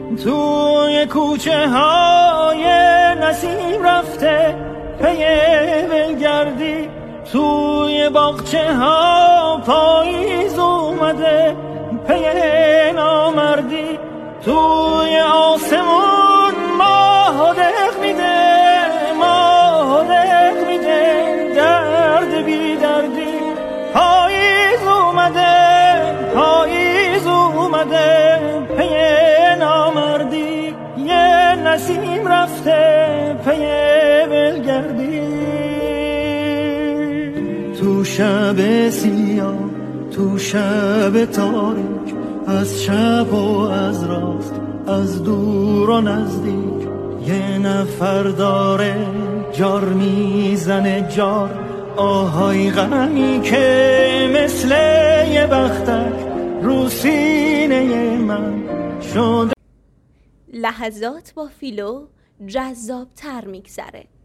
توی کوچه های نسیم رفته پی ولگردی، توی باغچه ها پاییز اومده پی نامردی، توی آسمون ماه دق میده، ماه دق میده درد بی دردی. پاییز اومده، پاییز اومده پی نامردی، یه نسیم رفته پی ولگردی. تو شب سیاه، تو شب تاریک، از چپ و از راست، از دور و نزدیک، یه نفر داره جار میزنه جار، آهای غمی که مثل یه بختک رو سینه من شده. لحظات با فیلو جذاب تر میگذره.